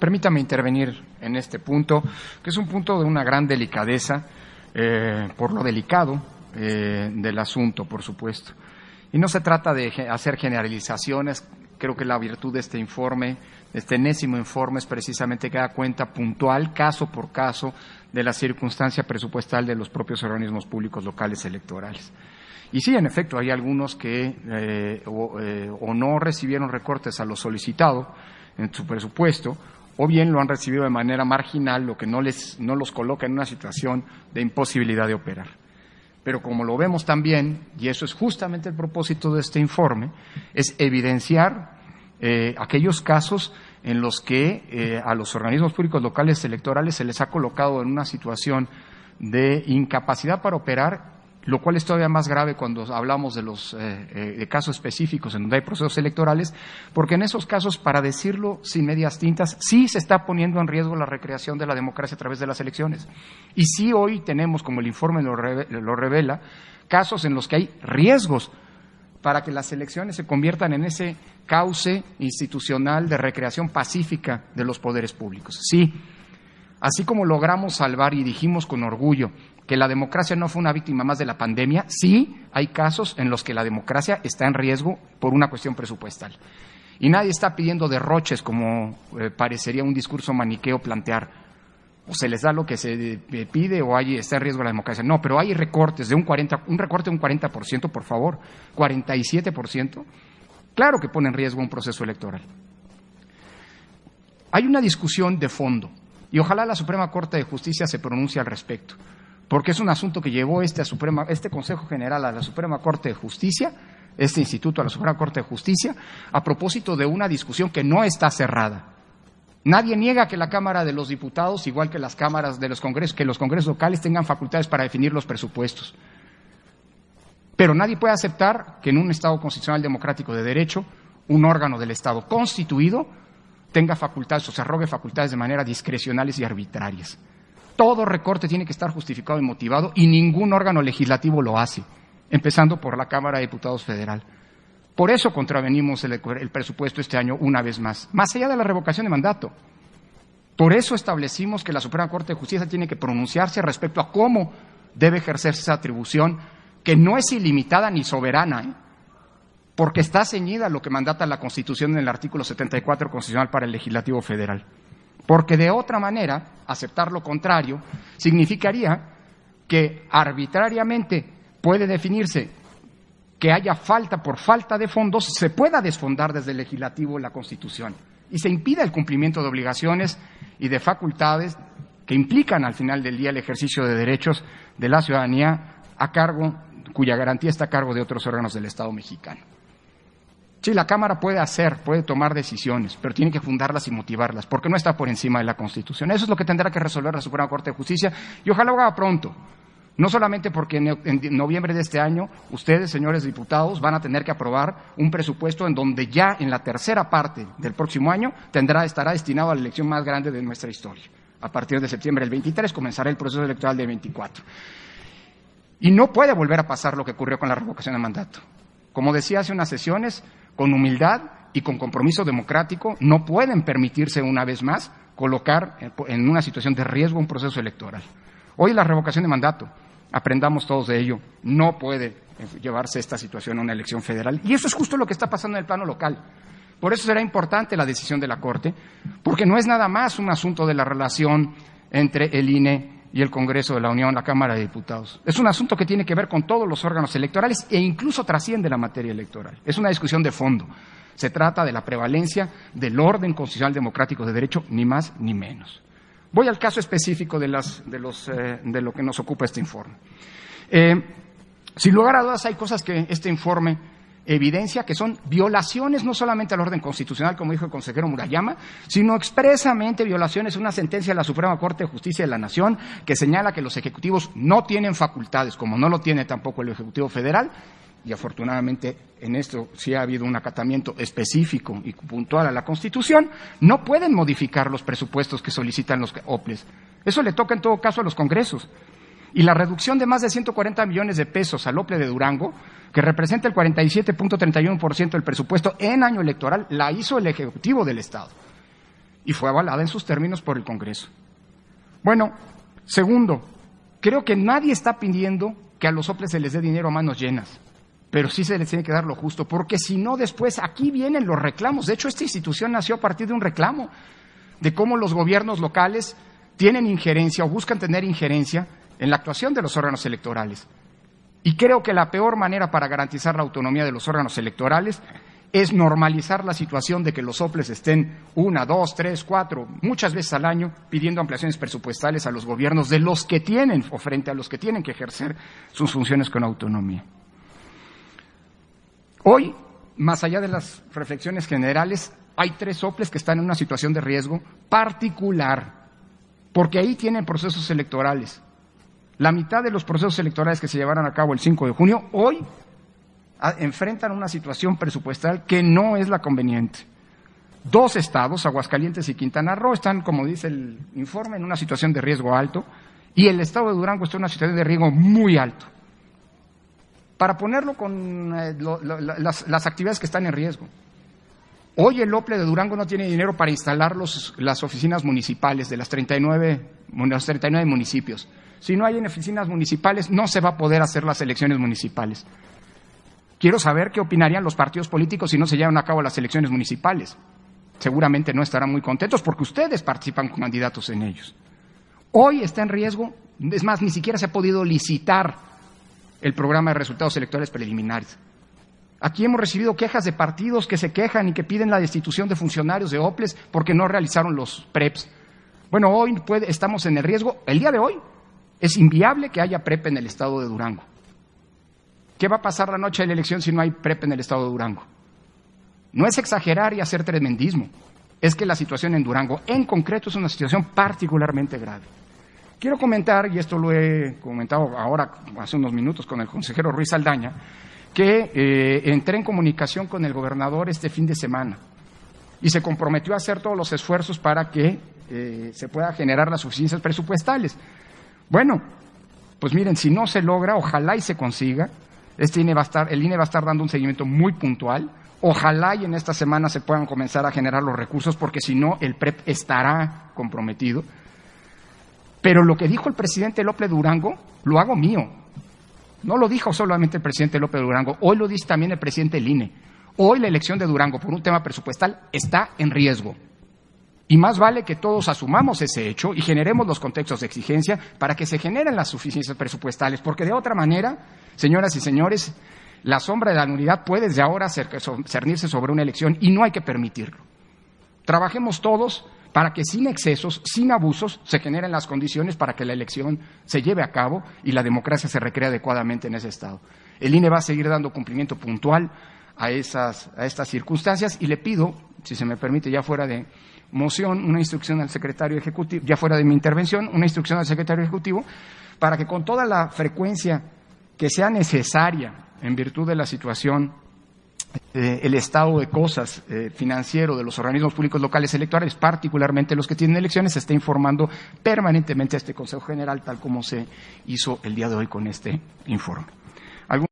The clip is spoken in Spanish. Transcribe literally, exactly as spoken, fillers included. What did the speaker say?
Permítame intervenir en este punto, que es un punto de una gran delicadeza, eh, por lo delicado eh, del asunto, por supuesto. Y no se trata de hacer generalizaciones. Creo que la virtud de este informe, de este enésimo informe, es precisamente que da cuenta puntual, caso por caso, de la circunstancia presupuestal de los propios organismos públicos locales electorales. Y sí, en efecto, hay algunos que eh, o, eh, o no recibieron recortes a lo solicitado en su presupuesto, o bien lo han recibido de manera marginal, lo que no les no los coloca en una situación de imposibilidad de operar. Pero como lo vemos también, y eso es justamente el propósito de este informe, es evidenciar eh, aquellos casos en los que eh, a los organismos públicos locales electorales se les ha colocado en una situación de incapacidad para operar, lo cual es todavía más grave cuando hablamos de los eh, eh, de casos específicos en donde hay procesos electorales, porque en esos casos, para decirlo sin medias tintas, sí se está poniendo en riesgo la recreación de la democracia a través de las elecciones. Y sí hoy tenemos, como el informe lo, re, lo revela, casos en los que hay riesgos para que las elecciones se conviertan en ese cauce institucional de recreación pacífica de los poderes públicos. Sí, así como logramos salvar y dijimos con orgullo que la democracia no fue una víctima más de la pandemia, sí hay casos en los que la democracia está en riesgo por una cuestión presupuestal. Y nadie está pidiendo derroches, como eh, parecería un discurso maniqueo plantear. O se les da lo que se eh, pide o hay, está en riesgo la democracia. No, pero hay recortes de un cuarenta, un recorte de un cuarenta por ciento, por favor, cuarenta y siete por ciento. Claro que pone en riesgo un proceso electoral. Hay una discusión de fondo y ojalá la Suprema Corte de Justicia se pronuncie al respecto, porque es un asunto que llevó este, a Suprema, este Consejo General a la Suprema Corte de Justicia, este instituto a la Suprema Corte de Justicia, a propósito de una discusión que no está cerrada. Nadie niega que la Cámara de los Diputados, igual que las cámaras de los congresos, que los congresos locales tengan facultades para definir los presupuestos. Pero nadie puede aceptar que en un Estado constitucional democrático de derecho, un órgano del Estado constituido tenga facultades o se arrogue facultades de manera discrecionales y arbitrarias. Todo recorte tiene que estar justificado y motivado y ningún órgano legislativo lo hace, empezando por la Cámara de Diputados Federal. Por eso contravenimos el, el presupuesto este año una vez más, más allá de la revocación de mandato. Por eso establecimos que la Suprema Corte de Justicia tiene que pronunciarse respecto a cómo debe ejercerse esa atribución, que no es ilimitada ni soberana, ¿eh? porque está ceñida a lo que mandata la Constitución en el artículo setenta y cuatro constitucional para el Legislativo Federal. Porque de otra manera, aceptar lo contrario significaría que arbitrariamente puede definirse que haya falta por falta de fondos, se pueda desfondar desde el Legislativo la Constitución y se impida el cumplimiento de obligaciones y de facultades que implican al final del día el ejercicio de derechos de la ciudadanía a cargo, cuya garantía está a cargo de otros órganos del Estado mexicano. Sí, la Cámara puede hacer, puede tomar decisiones, pero tiene que fundarlas y motivarlas, porque no está por encima de la Constitución. Eso es lo que tendrá que resolver la Suprema Corte de Justicia, y ojalá lo haga pronto. No solamente porque en noviembre de este año ustedes, señores diputados, van a tener que aprobar un presupuesto en donde ya en la tercera parte del próximo año tendrá, estará destinado a la elección más grande de nuestra historia. A partir de septiembre del veintitrés comenzará el proceso electoral del veinticuatro. Y no puede volver a pasar lo que ocurrió con la revocación de mandato. Como decía hace unas sesiones, con humildad y con compromiso democrático, no pueden permitirse una vez más colocar en una situación de riesgo un proceso electoral. Hoy la revocación de mandato, aprendamos todos de ello, no puede llevarse esta situación a una elección federal. Y eso es justo lo que está pasando en el plano local. Por eso será importante la decisión de la Corte, porque no es nada más un asunto de la relación entre el I N E y el Congreso de la Unión, la Cámara de Diputados. Es un asunto que tiene que ver con todos los órganos electorales e incluso trasciende la materia electoral. Es una discusión de fondo. Se trata de la prevalencia del orden constitucional democrático de derecho, ni más ni menos. Voy al caso específico de, las, de, los, eh, de lo que nos ocupa este informe. Eh, sin lugar a dudas, hay cosas que este informe evidencia que son violaciones no solamente al orden constitucional, como dijo el consejero Murayama, sino expresamente violaciones a una sentencia de la Suprema Corte de Justicia de la Nación que señala que los ejecutivos no tienen facultades, como no lo tiene tampoco el Ejecutivo Federal, y afortunadamente en esto sí ha habido un acatamiento específico y puntual a la Constitución, no pueden modificar los presupuestos que solicitan los O P L Es. Eso le toca en todo caso a los congresos. Y la reducción de más de ciento cuarenta millones de pesos al O P L E de Durango, que representa el cuarenta y siete punto treinta y uno por ciento del presupuesto en año electoral, la hizo el Ejecutivo del Estado. y fue avalada en sus términos por el Congreso. Bueno, segundo, creo que nadie está pidiendo que a los soples se les dé dinero a manos llenas, pero sí se les tiene que dar lo justo, porque si no después aquí vienen los reclamos. De hecho, esta institución nació a partir de un reclamo de cómo los gobiernos locales tienen injerencia o buscan tener injerencia en la actuación de los órganos electorales. Y creo que la peor manera para garantizar la autonomía de los órganos electorales es normalizar la situación de que los soples estén una, dos, tres, cuatro, muchas veces al año pidiendo ampliaciones presupuestales a los gobiernos de los que tienen o frente a los que tienen que ejercer sus funciones con autonomía. Hoy, más allá de las reflexiones generales, hay tres soples que están en una situación de riesgo particular, porque ahí tienen procesos electorales. La mitad de los procesos electorales que se llevarán a cabo el cinco de junio, hoy a, enfrentan una situación presupuestal que no es la conveniente. Dos estados, Aguascalientes y Quintana Roo, están, como dice el informe, en una situación de riesgo alto, y el estado de Durango está en una situación de riesgo muy alto. Para ponerlo con eh, lo, lo, las, las actividades que están en riesgo. Hoy el OPLE de Durango no tiene dinero para instalar los, las oficinas municipales de las treinta y nueve, los treinta y nueve municipios. Si no hay en oficinas municipales, no se va a poder hacer las elecciones municipales. Quiero saber qué opinarían los partidos políticos si no se llevan a cabo las elecciones municipales. Seguramente no estarán muy contentos porque ustedes participan como candidatos en ellos. Hoy está en riesgo, es más, ni siquiera se ha podido licitar el programa de resultados electorales preliminares. Aquí hemos recibido quejas de partidos que se quejan y que piden la destitución de funcionarios de OPLES porque no realizaron los preps. Bueno, hoy puede, estamos en el riesgo, el día de hoy, es inviable que haya PREP en el estado de Durango. ¿Qué va a pasar la noche de la elección si no hay PREP en el estado de Durango? No es exagerar y hacer tremendismo, es que la situación en Durango, en concreto, es una situación particularmente grave. Quiero comentar, y esto lo he comentado ahora hace unos minutos con el consejero Ruiz Saldaña, que eh, entré en comunicación con el gobernador este fin de semana y se comprometió a hacer todos los esfuerzos para que eh, se pueda generar las suficiencias presupuestales. Bueno, pues miren, si no se logra, ojalá y se consiga. Este I N E va a estar, el I N E va a estar dando un seguimiento muy puntual. Ojalá y en esta semana se puedan comenzar a generar los recursos, porque si no, el PREP estará comprometido. Pero lo que dijo el presidente López Durango, lo hago mío. No lo dijo solamente el presidente López Durango, hoy lo dice también el presidente del I N E. Hoy la elección de Durango por un tema presupuestal está en riesgo. Y más vale que todos asumamos ese hecho y generemos los contextos de exigencia para que se generen las suficiencias presupuestales, porque de otra manera, señoras y señores, la sombra de la nulidad puede desde ahora cernirse sobre una elección y no hay que permitirlo. Trabajemos todos para que sin excesos, sin abusos, se generen las condiciones para que la elección se lleve a cabo y la democracia se recree adecuadamente en ese estado. El I N E va a seguir dando cumplimiento puntual a, esas, a estas circunstancias y le pido, si se me permite, ya fuera de moción, una instrucción al secretario ejecutivo, ya fuera de mi intervención, una instrucción al secretario ejecutivo, para que con toda la frecuencia que sea necesaria en virtud de la situación, eh, el estado de cosas eh, financiero de los organismos públicos locales electorales, particularmente los que tienen elecciones, se esté informando permanentemente a este Consejo General, tal como se hizo el día de hoy con este informe.